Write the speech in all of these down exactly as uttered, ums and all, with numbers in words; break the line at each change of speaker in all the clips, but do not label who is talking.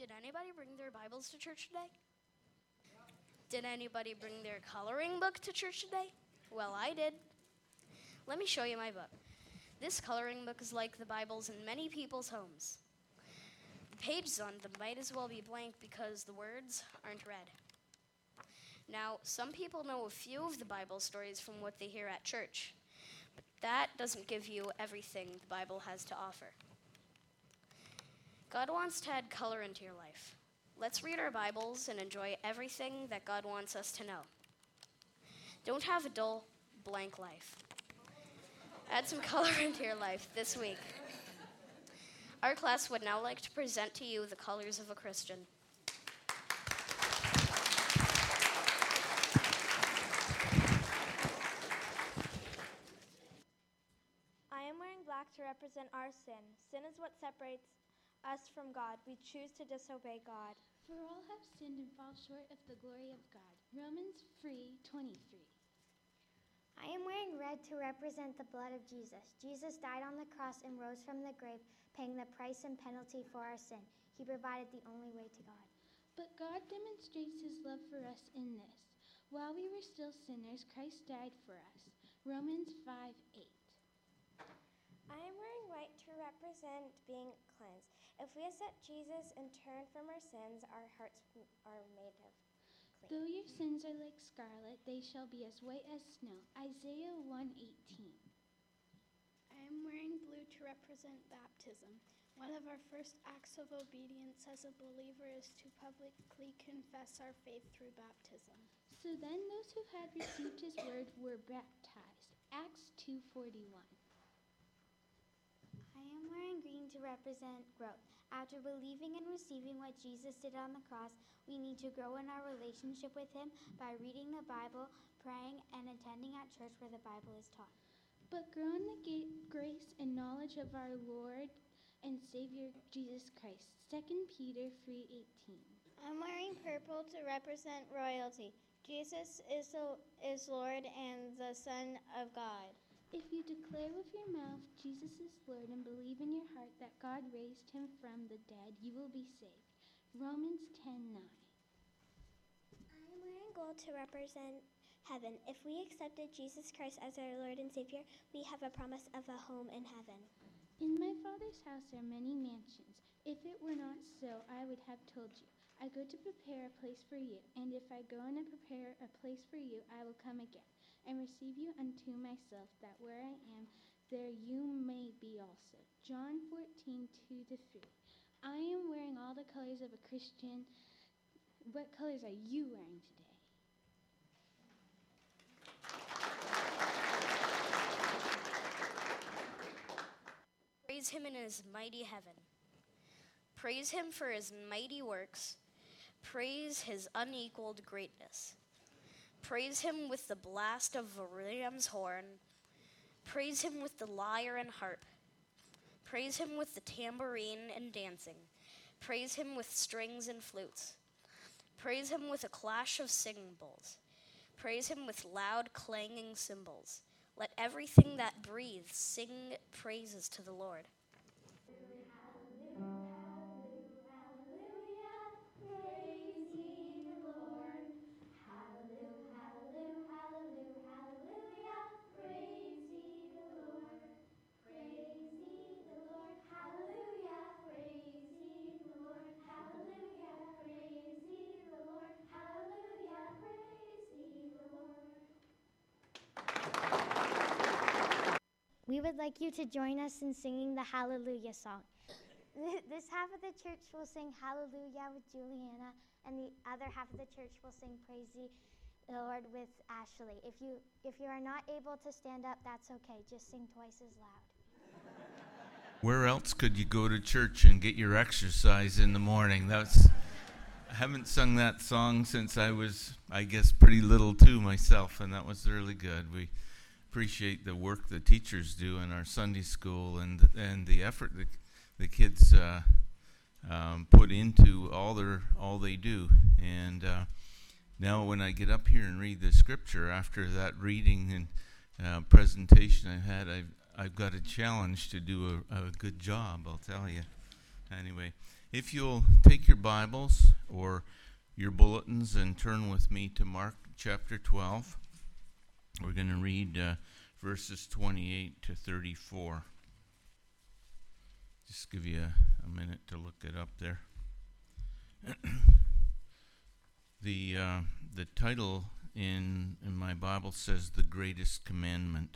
Did anybody bring their Bibles to church today? Did anybody bring their coloring book to church today? Well, I did. Let me show you my book. This coloring book is like the Bibles in many people's homes. The pages on them might as well be blank because the words aren't read. Now, some people know a few of the Bible stories from what they hear at church, but that doesn't give you everything the Bible has to offer. God wants to add color into your life. Let's read our Bibles and enjoy everything that God wants us to know. Don't have a dull, blank life. Add some color into your life this week. Our class would now like to present to you the colors of a Christian.
I am wearing black to represent our sin. Sin is what separates us from God. We choose to disobey God.
For all have sinned and fall short of the glory of God. Romans three twenty-three.
I am wearing red to represent the blood of Jesus. Jesus died on the cross and rose from the grave, paying the price and penalty for our sin. He provided the only way to God.
But God demonstrates his love for us in this. While we were still sinners, Christ died for us. Romans five eight.
I am wearing white to represent being cleansed. If we accept Jesus and turn from our sins, our hearts are made of clean.
Though your sins are like scarlet, they shall be as white as snow. Isaiah one eighteen.
I am wearing blue to represent baptism. One of our first acts of obedience as a believer is to publicly confess our faith through baptism.
So then those who had received his word were baptized. Acts two forty-one.
I am wearing green to represent growth. After believing and receiving what Jesus did on the cross, we need to grow in our relationship with him by reading the Bible, praying, and attending at church where the Bible is taught.
But grow in the ga- grace and knowledge of our Lord and Savior Jesus Christ. Second Peter three eighteen.
I'm wearing purple to represent royalty. Jesus is, the, is Lord and the Son of God.
If you declare with your mouth Jesus is Lord and believe in your heart that God raised him from the dead, you will be saved. Romans ten nine.
I am wearing gold to represent heaven. If we accepted Jesus Christ as our Lord and Savior, we have a promise of a home in heaven.
In my Father's house are many mansions. If it were not so, I would have told you. I go to prepare a place for you, and if I go and prepare a place for you, I will come again and receive you unto myself, that where I am, there you may be also. John fourteen two to three. I am wearing all the colors of a Christian. What colors are you wearing today?
Praise him in his mighty heaven. Praise him for his mighty works. Praise his unequaled greatness. Praise him with the blast of a ram's horn. Praise him with the lyre and harp. Praise him with the tambourine and dancing. Praise him with strings and flutes. Praise him with a clash of cymbals. Praise him with loud clanging cymbals. Let everything that breathes sing praises to the Lord.
We would like you to join us in singing the Hallelujah song. This half of the church will sing Hallelujah with Juliana, and the other half of the church will sing Praise the Lord with Ashley. If you if you are not able to stand up, that's okay. Just sing twice as loud.
Where else could you go to church and get your exercise in the morning? That's I haven't sung that song since I was, I guess, pretty little too myself, and that was really good. We appreciate the work the teachers do in our Sunday school and and the effort the the kids uh, um, put into all their all they do. And uh, now when I get up here and read the scripture after that reading and uh, presentation I had, I've I've got a challenge to do a, a good job. I'll tell you. Anyway, If you'll take your Bibles or your bulletins and turn with me to Mark chapter twelve, we're going to read uh, verses twenty-eight to thirty-four. Just give you a, a minute to look it up there. the uh, the title in in my Bible says "The Greatest Commandment."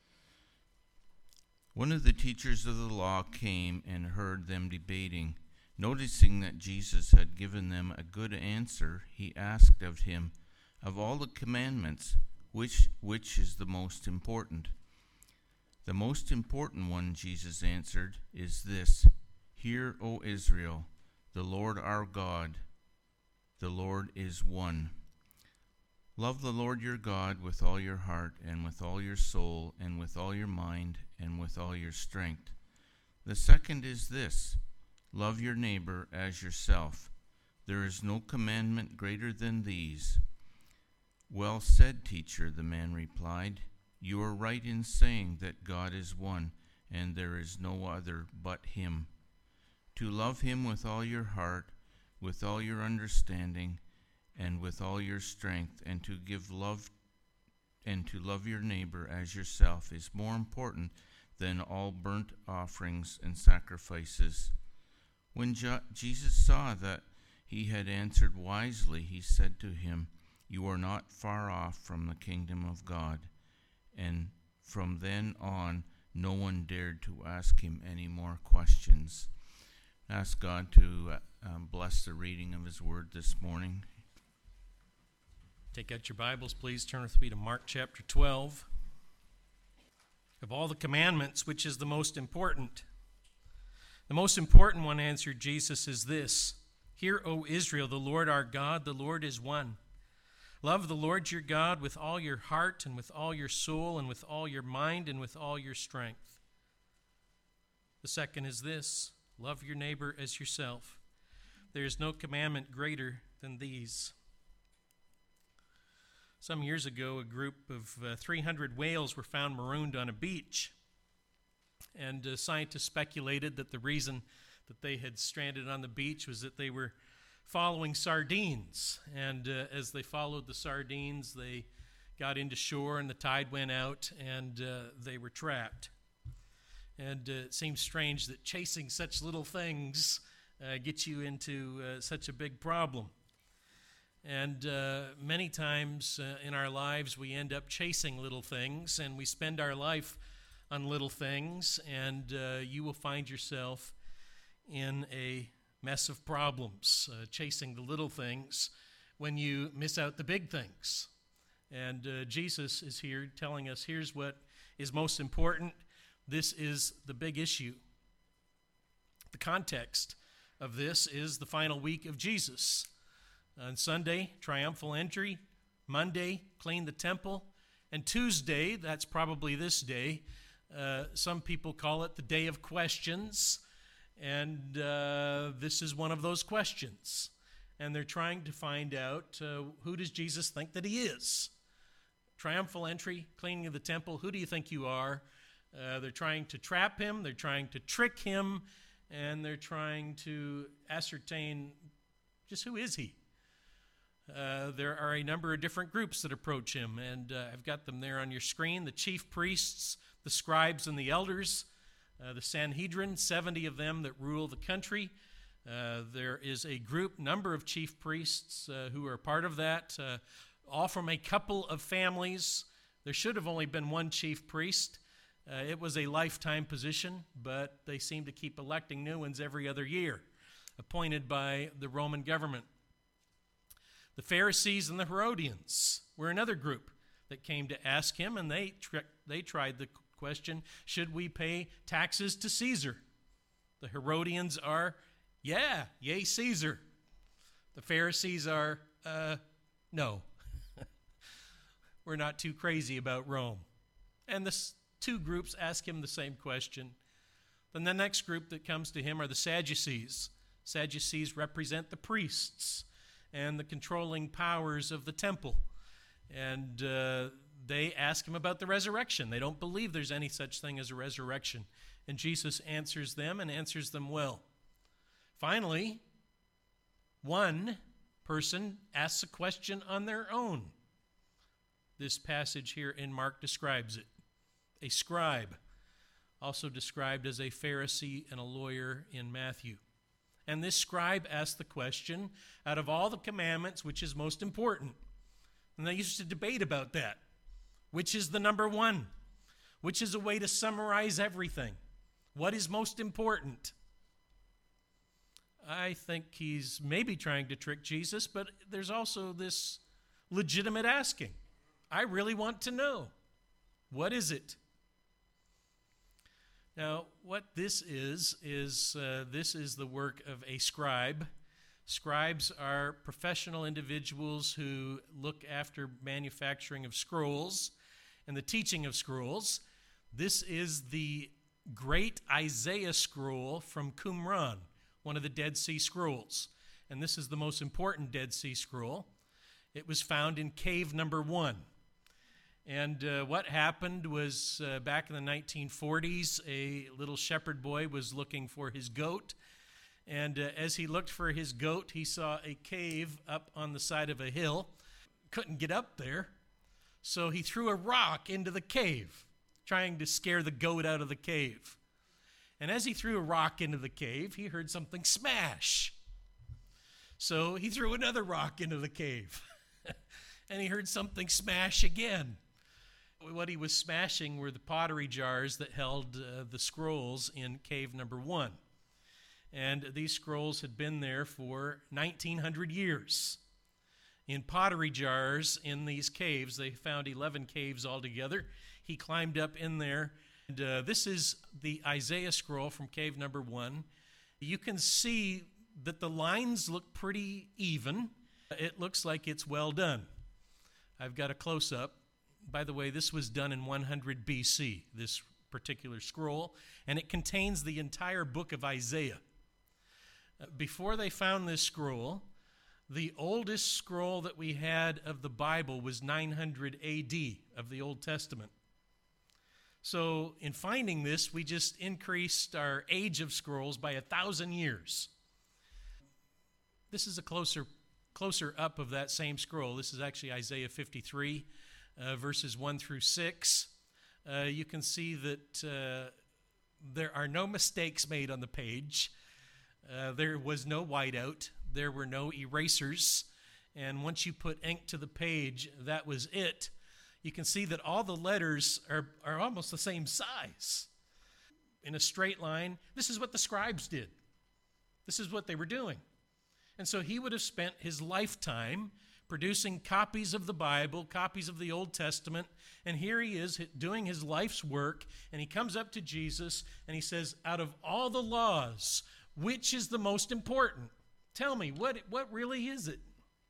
One of the teachers of the law came and heard them debating. Noticing that Jesus had given them a good answer, he asked of him, "Of all the commandments, which which is the most important?" "The most important one," Jesus answered, "is this: Hear, O Israel, the Lord our God, the Lord is one. Love the Lord your God with all your heart and with all your soul and with all your mind and with all your strength. The second is this: Love your neighbor as yourself. There is no commandment greater than these." "Well said, teacher," the man replied. "You are right in saying that God is one, and there is no other but him. To love him with all your heart, with all your understanding, and with all your strength, and to give love and to love your neighbor as yourself is more important than all burnt offerings and sacrifices." When Jo- Jesus saw that he had answered wisely, he said to him, "You are not far off from the kingdom of God." And from then on, no one dared to ask him any more questions. Ask God to uh, um, bless the reading of his word this morning.
Take out your Bibles, please. Turn with me to Mark chapter twelve. Of all the commandments, which is the most important? The most important one, answered Jesus, is this: Hear, O Israel, the Lord our God, the Lord is one. Love the Lord your God with all your heart and with all your soul and with all your mind and with all your strength. The second is this: Love your neighbor as yourself. There is no commandment greater than these. Some years ago, a group of uh, three hundred whales were found marooned on a beach. And uh, scientists speculated that the reason that they had stranded on the beach was that they were following sardines. And uh, as they followed the sardines, they got into shore and the tide went out and uh, they were trapped. And uh, it seems strange that chasing such little things uh, gets you into uh, such a big problem. And uh, many times uh, in our lives we end up chasing little things, and we spend our life on little things, and uh, you will find yourself in a mess of problems, uh, chasing the little things when you miss out the big things. And uh, Jesus is here telling us, here's what is most important. This is the big issue. The context of this is the final week of Jesus. On Sunday, triumphal entry. Monday, clean the temple. And Tuesday, that's probably this day, Uh, some people call it the Day of Questions, and uh, this is one of those questions. And they're trying to find out, uh, who does Jesus think that he is? Triumphal entry, cleaning of the temple, who do you think you are? Uh, they're trying to trap him, they're trying to trick him, and they're trying to ascertain just who is he. Uh, there are a number of different groups that approach him, and uh, I've got them there on your screen. The chief priests, the scribes and the elders, uh, the Sanhedrin, seventy of them that rule the country. Uh, there is a group, number of chief priests uh, who are part of that, uh, all from a couple of families. There should have only been one chief priest. Uh, it was a lifetime position, but they seem to keep electing new ones every other year, appointed by the Roman government. The Pharisees and the Herodians were another group that came to ask him, and they tri- they tried the question, should we pay taxes to Caesar? The Herodians are, yeah, yay Caesar. The Pharisees are, uh, no. We're not too crazy about Rome. And the two groups ask him the same question. Then the next group that comes to him are the Sadducees. Sadducees represent the priests and the controlling powers of the temple. And uh, they ask him about the resurrection. They don't believe there's any such thing as a resurrection. And Jesus answers them and answers them well. Finally, one person asks a question on their own. This passage here in Mark describes it. A scribe, also described as a Pharisee and a lawyer in Matthew. And this scribe asked the question, out of all the commandments, which is most important? And they used to debate about that. Which is the number one? Which is a way to summarize everything? What is most important? I think he's maybe trying to trick Jesus, but there's also this legitimate asking. I really want to know. What is it? Now, what this is, is uh, this is the work of a scribe. Scribes are professional individuals who look after manufacturing of scrolls and the teaching of scrolls. This is the great Isaiah scroll from Qumran, one of the Dead Sea Scrolls. And this is the most important Dead Sea Scroll. It was found in cave number one. And uh, what happened was uh, back in the nineteen forties, a little shepherd boy was looking for his goat. And uh, as he looked for his goat, he saw a cave up on the side of a hill. Couldn't get up there. So he threw a rock into the cave, trying to scare the goat out of the cave. And as he threw a rock into the cave, he heard something smash. So he threw another rock into the cave. And he heard something smash again. What he was smashing were the pottery jars that held uh, the scrolls in cave number one. And these scrolls had been there for nineteen hundred years. In pottery jars in these caves, they found eleven caves altogether. He climbed up in there. And uh, this is the Isaiah scroll from cave number one. You can see that the lines look pretty even. It looks like it's well done. I've got a close-up. By the way, this was done in one hundred B C, this particular scroll, and it contains the entire book of Isaiah. Uh, before they found this scroll, the oldest scroll that we had of the Bible was nine hundred A D of the Old Testament. So in finding this, we just increased our age of scrolls by a thousand years. This is a closer, closer up of that same scroll. This is actually Isaiah fifty-three. Uh, verses one through six, uh, you can see that uh, there are no mistakes made on the page. Uh, there was no whiteout. There were no erasers. And once you put ink to the page, that was it. You can see that all the letters are, are almost the same size. In a straight line, this is what the scribes did. This is what they were doing. And so he would have spent his lifetime producing copies of the Bible, copies of the Old Testament, and here he is doing his life's work, and he comes up to Jesus, and he says, out of all the laws, which is the most important? Tell me, what, what really is it?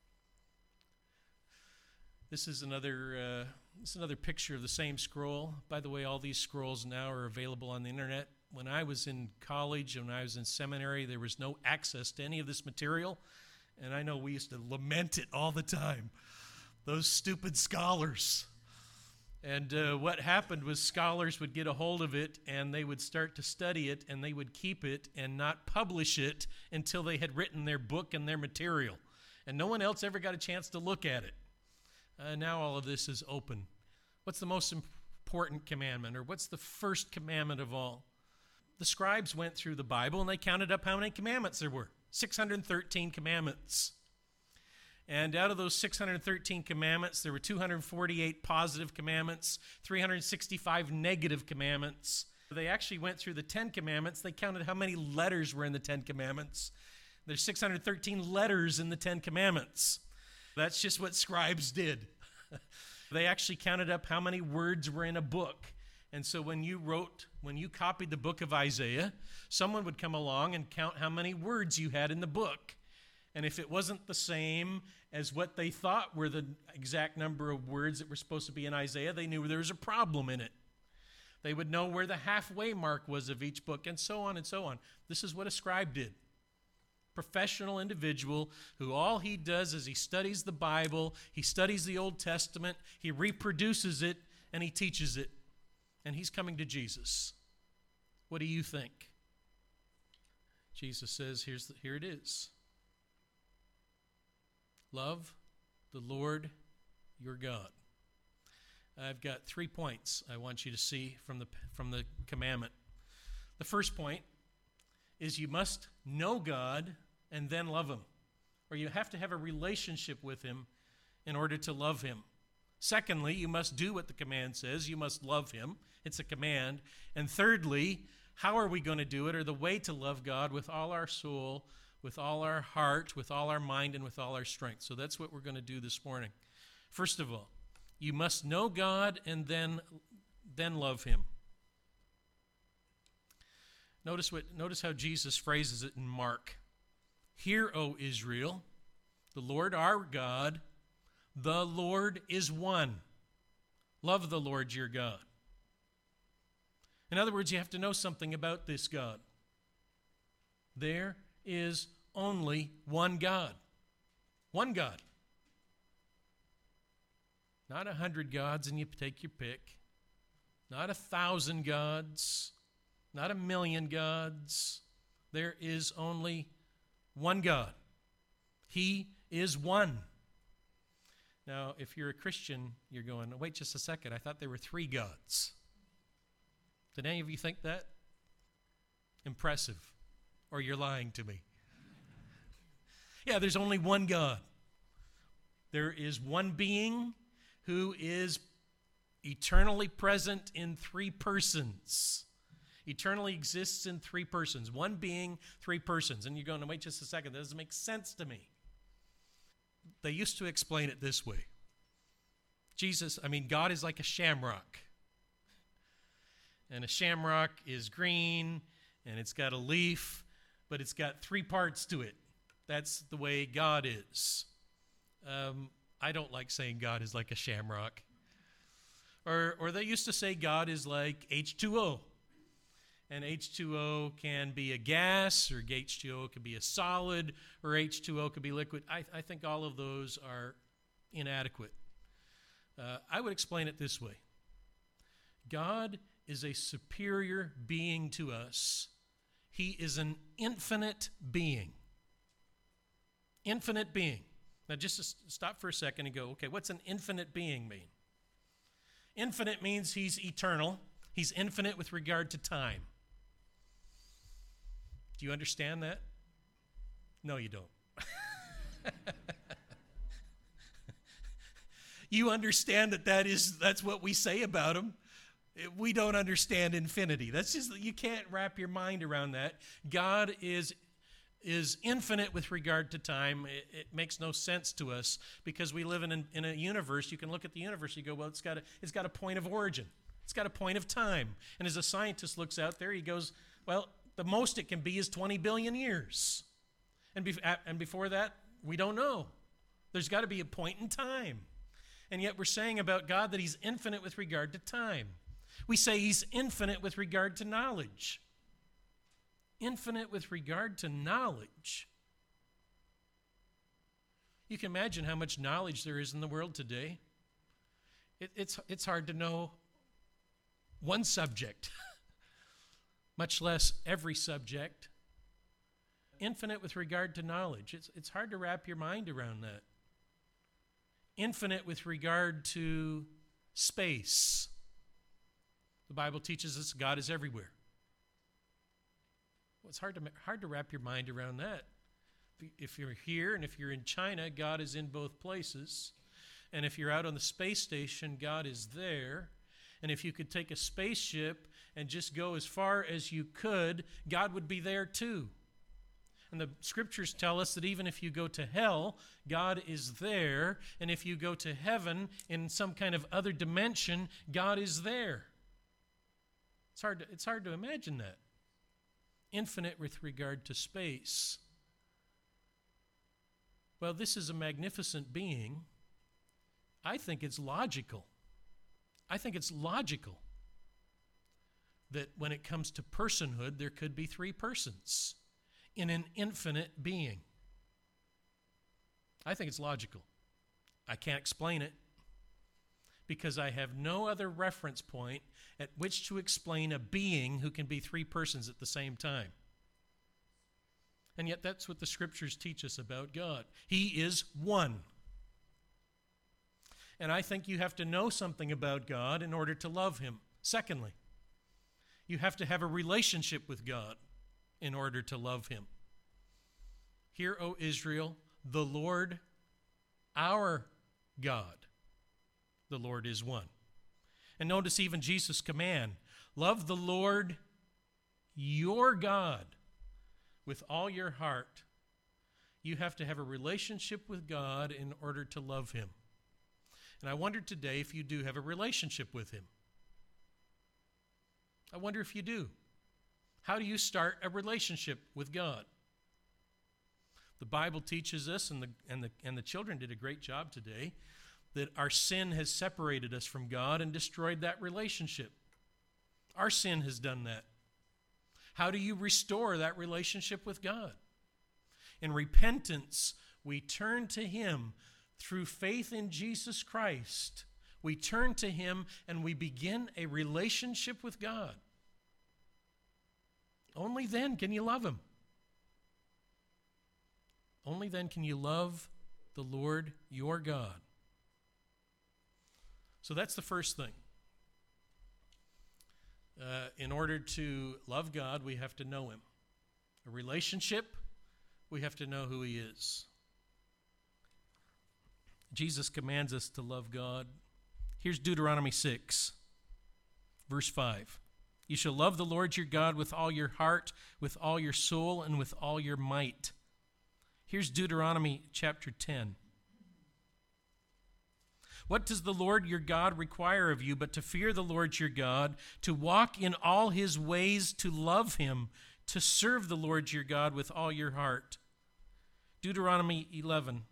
This is another, uh, this is another picture of the same scroll. By the way, all these scrolls now are available on the internet. When I was in college and when I was in seminary, there was no access to any of this material. And I know we used to lament it all the time. Those stupid scholars. And uh, what happened was scholars would get a hold of it and they would start to study it and they would keep it and not publish it until they had written their book and their material. And no one else ever got a chance to look at it. Uh, now all of this is open. What's the most important commandment, or what's the first commandment of all? The scribes went through the Bible and they counted up how many commandments there were. six hundred thirteen commandments. And out of those six hundred thirteen commandments, there were two hundred forty-eight positive commandments, three hundred sixty-five negative commandments. They actually went through the Ten Commandments. They counted how many letters were in the Ten Commandments. There's six hundred thirteen letters in the Ten Commandments. That's just what scribes did. They actually counted up how many words were in a book. And so when you wrote, when you copied the book of Isaiah, someone would come along and count how many words you had in the book. And if it wasn't the same as what they thought were the exact number of words that were supposed to be in Isaiah, they knew there was a problem in it. They would know where the halfway mark was of each book, and so on and so on. This is what a scribe did. Professional individual who all he does is he studies the Bible, he studies the Old Testament, he reproduces it, and he teaches it. And he's coming to Jesus. What do you think? Jesus says, here's the, here it is. Love the Lord your God. I've got three points I want you to see from the from the commandment. The first point is you must know God and then love him. Or you have to have a relationship with him in order to love him. Secondly, you must do what the command says. You must love him. It's a command. And thirdly, how are we going to do it, or the way to love God with all our soul, with all our heart, with all our mind, and with all our strength. So that's what we're going to do this morning. First of all, you must know God and then, then love him. Notice what notice how Jesus phrases it in Mark. Hear, O Israel, the Lord our God, the Lord is one. Love the Lord your God. In other words, you have to know something about this God. There is only one God. One God. Not a hundred gods and you take your pick. Not a thousand gods. Not a million gods. There is only one God. He is one. Now, if you're a Christian, you're going, wait just a second, I thought there were three gods. Did any of you think that? Impressive. Or you're lying to me. Yeah, there's only one God. There is one being who is eternally present in three persons. Eternally exists in three persons. One being, three persons. And you're going, wait just a second, that doesn't make sense to me. They used to explain it this way. Jesus, I mean, God is like a shamrock. And a shamrock is green, and it's got a leaf, but it's got three parts to it. That's the way God is. Um, I don't like saying God is like a shamrock. Or, or they used to say God is like H two O. And H two O can be a gas, or H two O can be a solid, or H two O can be liquid. I, I think all of those are inadequate. Uh, I would explain it this way. God is a superior being to us. He is an infinite being. Infinite being. Now just stop for a second and go, okay, what's an infinite being mean? Infinite means he's eternal. He's infinite with regard to time. Do you understand that? No, you don't. You understand that, that is, that's what we say about him. We don't understand infinity. That's just, you can't wrap your mind around that. God is, is infinite with regard to time. It, it makes no sense to us because we live in, an, in a universe. You can look at the universe, you go, well, it's got a, it's got a point of origin. It's got a point of time. And as a scientist looks out there, he goes, well, the most it can be is twenty billion years. And, be, and before that, we don't know. There's got to be a point in time. And yet we're saying about God that he's infinite with regard to time. We say he's infinite with regard to knowledge. Infinite with regard to knowledge. You can imagine how much knowledge there is in the world today. It, it's, it's hard to know one subject, much less every subject. Infinite with regard to knowledge. It's, it's hard to wrap your mind around that. Infinite with regard to space. The Bible teaches us God is everywhere. Well, it's hard to, hard to wrap your mind around that. If you're here and if you're in China, God is in both places. And if you're out on the space station, God is there. And if you could take a spaceship and just go as far as you could, God would be there too. And the scriptures tell us that even if you go to hell, God is there. And if you go to heaven in some kind of other dimension, God is there. It's hard to, it's hard to imagine that. Infinite with regard to space. Well, this is a magnificent being. I think it's logical. I think it's logical that when it comes to personhood, there could be three persons in an infinite being. I think it's logical. I can't explain it because I have no other reference point at which to explain a being who can be three persons at the same time. And yet that's what the Scriptures teach us about God. He is one. And I think you have to know something about God in order to love him. Secondly, you have to have a relationship with God in order to love him. Hear, O Israel, the Lord, our God, the Lord is one. And notice even Jesus' command, love the Lord, your God, with all your heart. You have to have a relationship with God in order to love him. And I wonder today if you do have a relationship with him. I wonder if you do. How do you start a relationship with God? The Bible teaches us, and the, and the, and the children did a great job today, that our sin has separated us from God and destroyed that relationship. Our sin has done that. How do you restore that relationship with God? In repentance, we turn to him through faith in Jesus Christ. We turn to him and we begin a relationship with God. Only then can you love him. Only then can you love the Lord your God. So that's the first thing. Uh, in order to love God, we have to know him. A relationship, we have to know who he is. Jesus commands us to love God. Here's Deuteronomy six, verse five. You shall love the Lord your God with all your heart, with all your soul, and with all your might. Here's Deuteronomy chapter ten. What does the Lord your God require of you but to fear the Lord your God, to walk in all his ways, to love him, to serve the Lord your God with all your heart? Deuteronomy eleven.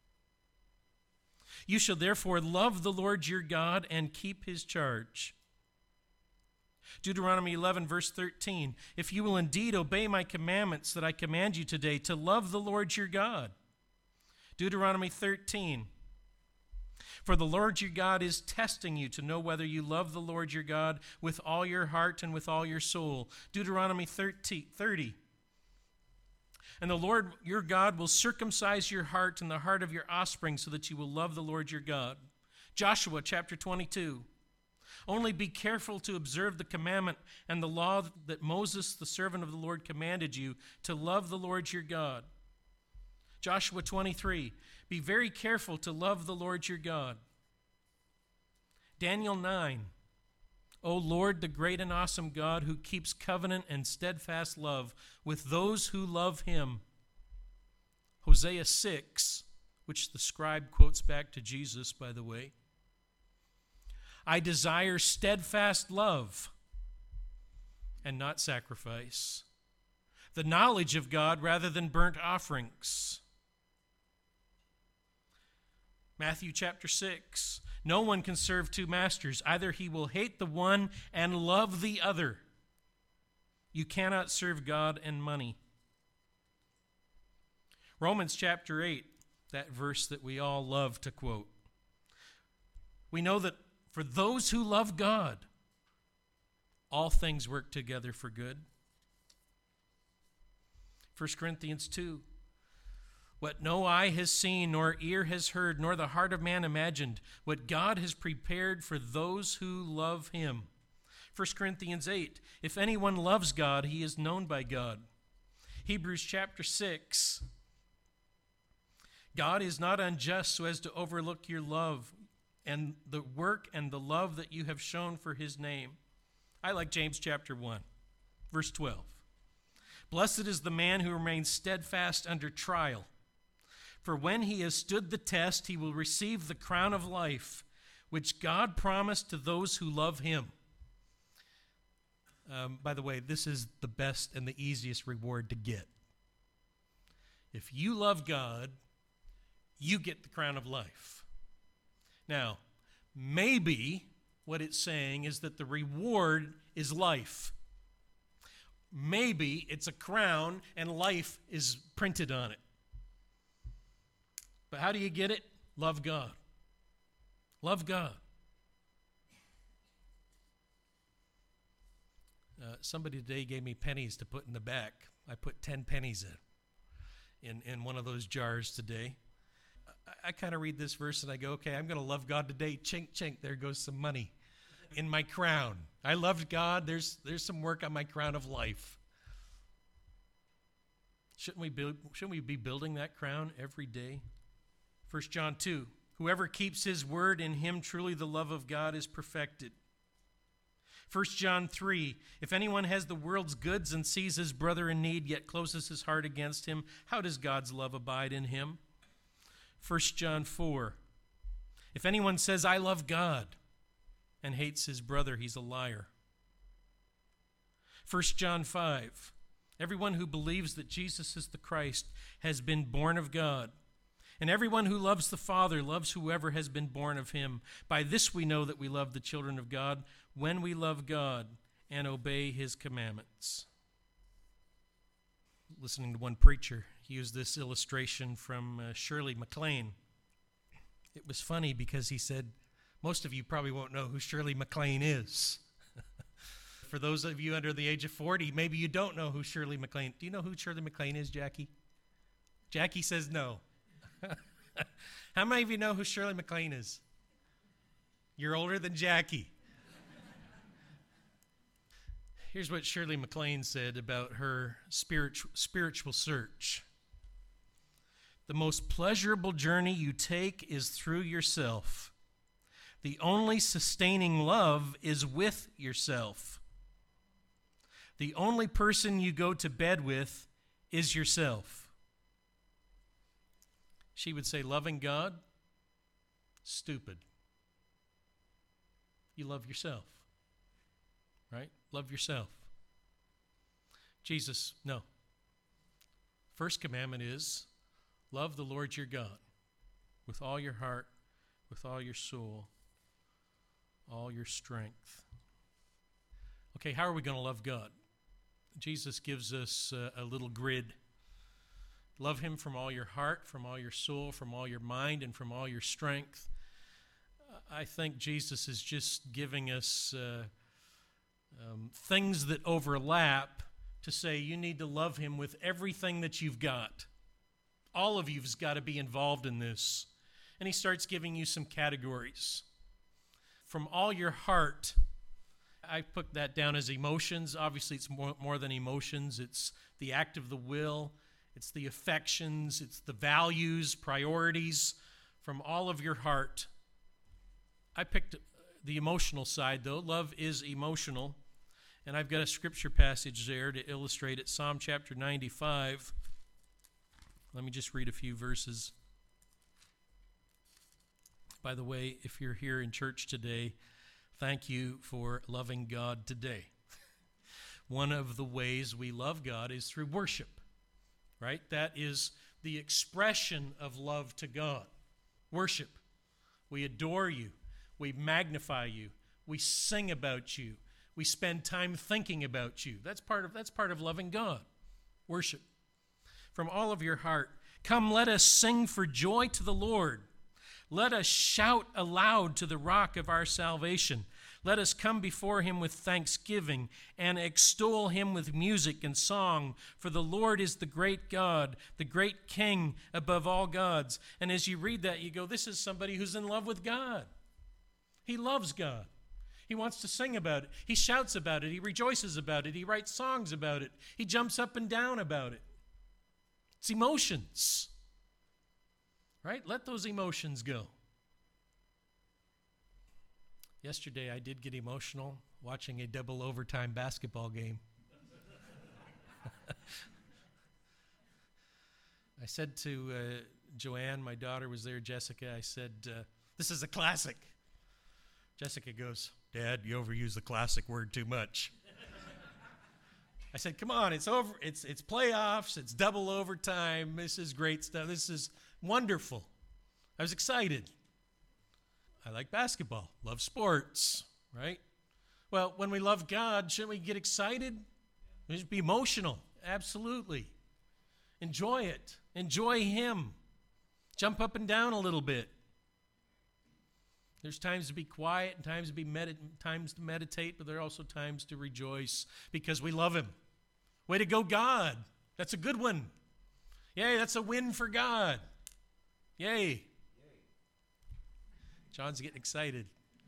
You shall therefore love the Lord your God and keep his charge. Deuteronomy eleven, verse thirteen. If you will indeed obey my commandments that I command you today, to love the Lord your God. Deuteronomy thirteen. For the Lord your God is testing you to know whether you love the Lord your God with all your heart and with all your soul. Deuteronomy thirty. And the Lord your God will circumcise your heart and the heart of your offspring so that you will love the Lord your God. Joshua chapter twenty-two. Only be careful to observe the commandment and the law that Moses, the servant of the Lord, commanded you, to love the Lord your God. Joshua twenty-three. Be very careful to love the Lord your God. Daniel nine. O Lord, the great and awesome God, who keeps covenant and steadfast love with those who love him. Hosea six, which the scribe quotes back to Jesus, by the way. I desire steadfast love and not sacrifice, the knowledge of God rather than burnt offerings. Matthew chapter six. No one can serve two masters. Either he will hate the one and love the other. You cannot serve God and money. Romans chapter eight, that verse that we all love to quote. We know that for those who love God, all things work together for good. First Corinthians two. What no eye has seen, nor ear has heard, nor the heart of man imagined, what God has prepared for those who love him. First Corinthians eight, if anyone loves God, he is known by God. Hebrews chapter six, God is not unjust so as to overlook your love and the work and the love that you have shown for his name. I like James chapter one, verse twelve. Blessed is the man who remains steadfast under trial. For when he has stood the test, he will receive the crown of life, which God promised to those who love him. Um, by the way, this is the best and the easiest reward to get. If you love God, you get the crown of life. Now, maybe what it's saying is that the reward is life. Maybe it's a crown and life is printed on it. But how do you get it? Love God. Love God. Uh, somebody today gave me pennies to put in the back. I put ten pennies in. in, in one of those jars today. I, I kind of read this verse and I go, okay, I'm going to love God today. Chink, chink, there goes some money in my crown. I loved God. There's, there's some work on my crown of life. Shouldn't we, build, shouldn't we be building that crown every day? First John two, whoever keeps his word, in him truly the love of God is perfected. First John three, if anyone has the world's goods and sees his brother in need, yet closes his heart against him, how does God's love abide in him? First John four, if anyone says, I love God, and hates his brother, he's a liar. First John five, everyone who believes that Jesus is the Christ has been born of God. And everyone who loves the Father loves whoever has been born of him. By this we know that we love the children of God, when we love God and obey his commandments. Listening to one preacher, he used this illustration from uh, Shirley MacLaine. It was funny because he said, most of you probably won't know who Shirley MacLaine is. For those of you under the age of forty, maybe you don't know who Shirley MacLaine. Do you know who Shirley MacLaine is, Jackie? Jackie says no. How many of you know who Shirley MacLaine is? You're older than Jackie. Here's what Shirley MacLaine said about her spiritual, spiritual search. The most pleasurable journey you take is through yourself. The only sustaining love is with yourself. The only person you go to bed with is yourself. She would say, loving God, stupid. You love yourself, right? Love yourself. Jesus, no. First commandment is, love the Lord your God with all your heart, with all your soul, all your strength. Okay, how are we going to love God? Jesus gives us uh, a little grid. Love him from all your heart, from all your soul, from all your mind, and from all your strength. I think Jesus is just giving us uh, um, things that overlap to say you need to love him with everything that you've got. All of you've got to be involved in this. And he starts giving you some categories. From all your heart, I put that down as emotions. Obviously, it's more, more than emotions. It's the act of the will. It's the affections, it's the values, priorities from all of your heart. I picked the emotional side, though. Love is emotional. And I've got a scripture passage there to illustrate it, Psalm chapter ninety-five. Let me just read a few verses. By the way, if you're here in church today, thank you for loving God today. One of the ways we love God is through worship. Right? That is the expression of love to God. Worship. We adore you. We magnify you. We sing about you. We spend time thinking about you. That's part of, that's part of loving God. Worship. From all of your heart, come, let us sing for joy to the Lord. Let us shout aloud to the rock of our salvation. Let us come before him with thanksgiving and extol him with music and song. For the Lord is the great God, the great King above all gods. And as you read that, you go, this is somebody who's in love with God. He loves God. He wants to sing about it. He shouts about it. He rejoices about it. He writes songs about it. He jumps up and down about it. It's emotions. Right? Let those emotions go. Yesterday, I did get emotional watching a double overtime basketball game. I said to uh, Joanne, my daughter was there, Jessica, I said, uh, this is a classic. Jessica goes, Dad, you overuse the classic word too much. I said, come on, it's over. It's, it's playoffs. It's double overtime. This is great stuff. This is wonderful. I was excited. I like basketball, love sports, right? Well, when we love God, shouldn't we get excited? We should be emotional, absolutely. Enjoy it. Enjoy him. Jump up and down a little bit. There's times to be quiet and times to be med- times to meditate, but there are also times to rejoice because we love him. Way to go, God. That's a good one. Yay, that's a win for God. Yay. John's getting excited.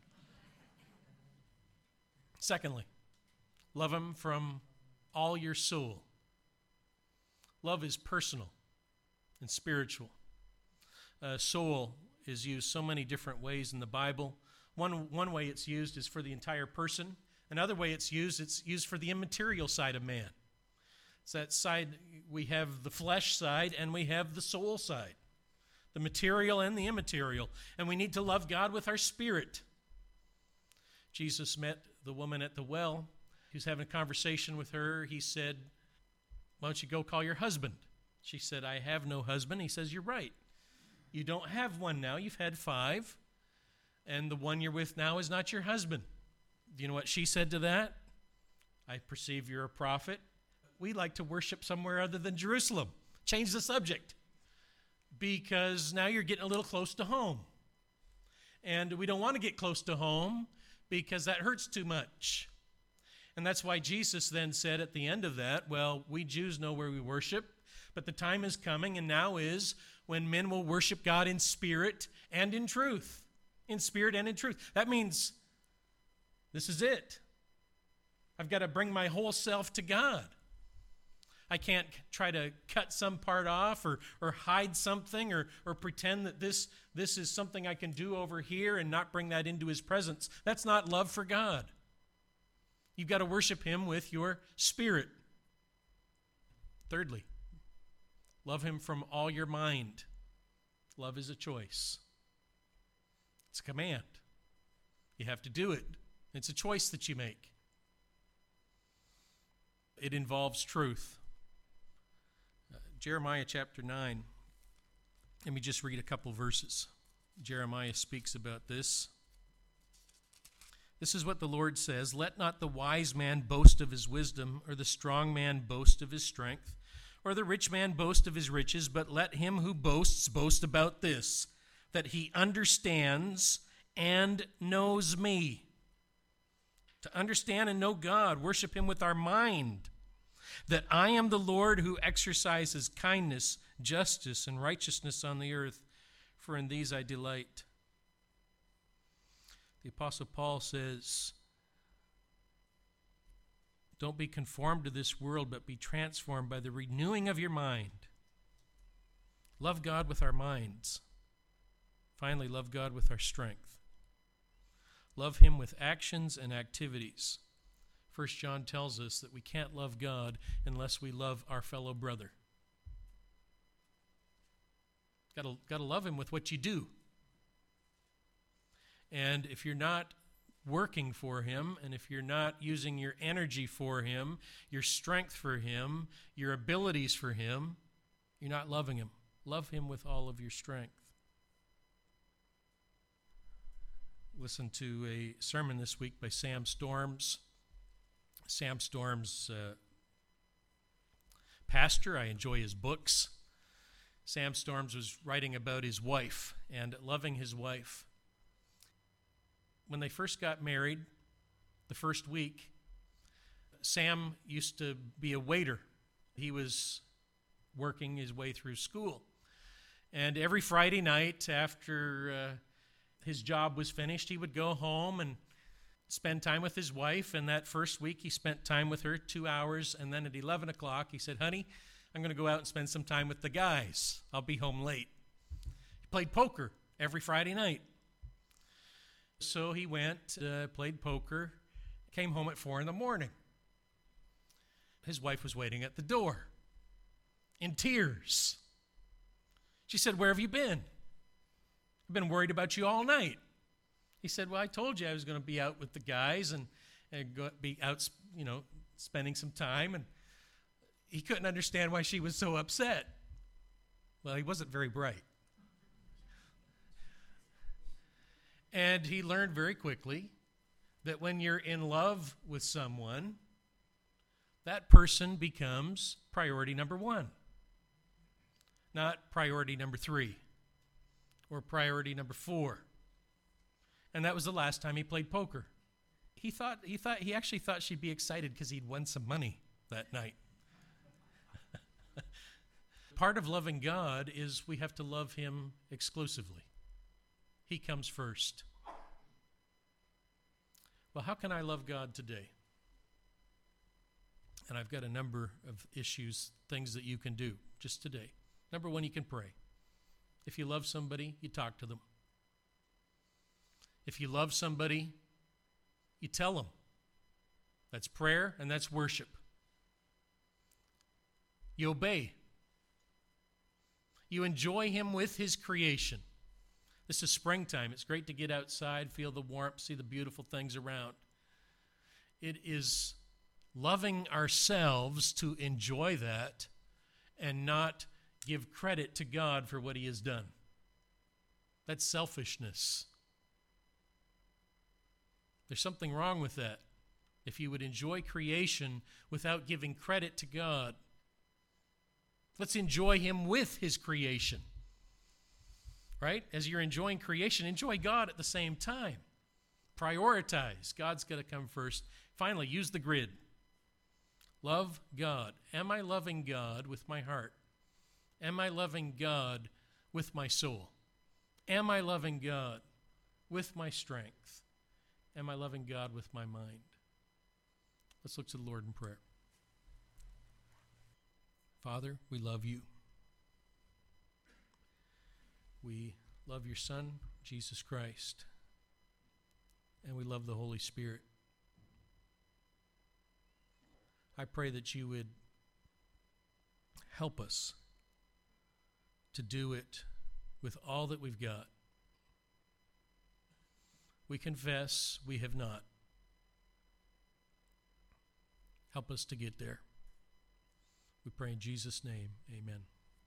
Secondly, love him from all your soul. Love is personal and spiritual. Uh, soul is used so many different ways in the Bible. One, one way it's used is for the entire person. Another way it's used, it's used for the immaterial side of man. It's that side, we have the flesh side and we have the soul side. The material and the immaterial. And we need to love God with our spirit. Jesus met the woman at the well. He was having a conversation with her. He said, why don't you go call your husband? She said, I have no husband. He says, you're right. You don't have one now. You've had five. And the one you're with now is not your husband. Do you know what she said to that? I perceive you're a prophet. We like to worship somewhere other than Jerusalem. Change the subject. Because now you're getting a little close to home. And we don't want to get close to home because that hurts too much. And that's why Jesus then said at the end of that, well, we Jews know where we worship, but the time is coming, and now is when men will worship God in spirit and in truth. In spirit and in truth. That means this is it. I've got to bring my whole self to God. I can't try to cut some part off or, or hide something or, or pretend that this, this is something I can do over here and not bring that into his presence. That's not love for God. You've got to worship him with your spirit. Thirdly, love him from all your mind. Love is a choice. It's a command. You have to do it. It's a choice that you make. It involves truth. Uh, Jeremiah chapter nine. Let me just read a couple verses. Jeremiah speaks about this. This is what the Lord says, let not the wise man boast of his wisdom, or the strong man boast of his strength, or the rich man boast of his riches, but let him who boasts boast about this, that he understands and knows me. To understand and know God, worship him with our mind, that I am the Lord who exercises kindness, justice, and righteousness on the earth, for in these I delight. The Apostle Paul says, don't be conformed to this world, but be transformed by the renewing of your mind. Love God with our minds. Finally, love God with our strength. Love him with actions and activities. First John tells us that we can't love God unless we love our fellow brother. Got to, got to love him with what you do. And if you're not working for him, and if you're not using your energy for him, your strength for him, your abilities for him, you're not loving him. Love him with all of your strength. Listen to a sermon this week by Sam Storms. Sam Storms, uh, pastor. I enjoy his books. Sam Storms was writing about his wife and loving his wife. When they first got married, the first week, Sam used to be a waiter. He was working his way through school. And every Friday night after uh, his job was finished, he would go home and spend time with his wife. And that first week, he spent time with her two hours. And then at eleven o'clock, he said, honey, I'm going to go out and spend some time with the guys. I'll be home late. He played poker every Friday night. So he went, uh, played poker, came home at four in the morning. His wife was waiting at the door in tears. She said, where have you been? I've been worried about you all night. He said, well, I told you I was going to be out with the guys and, and go, be out, you know, spending some time. And he couldn't understand why she was so upset. Well, he wasn't very bright. And he learned very quickly that when you're in love with someone, that person becomes priority number one, not priority number three or priority number four. And that was the last time he played poker. He thought he thought he actually thought she'd be excited because he'd won some money that night. part of loving God is we have to love him exclusively. He comes first. Well, how can I love God today? And I've got a number of issues, things that you can do just today. Number one, you can pray. If you love somebody, you talk to them. If you love somebody, you tell them. That's prayer and that's worship. You obey. You enjoy him with his creation. This is springtime. It's great to get outside, feel the warmth, see the beautiful things around. It is loving ourselves to enjoy that and not give credit to God for what he has done. That's selfishness. There's something wrong with that. If you would enjoy creation without giving credit to God, let's enjoy him with his creation. Right? As you're enjoying creation, enjoy God at the same time. Prioritize. God's got to come first. Finally, use the grid. Love God. Am I loving God with my heart? Am I loving God with my soul? Am I loving God with my strength? Am I loving God with my mind? Let's look to the Lord in prayer. Father, we love you. We love your Son, Jesus Christ. And we love the Holy Spirit. I pray that you would help us to do it with all that we've got. We confess we have not. Help us to get there. We pray in Jesus' name, amen.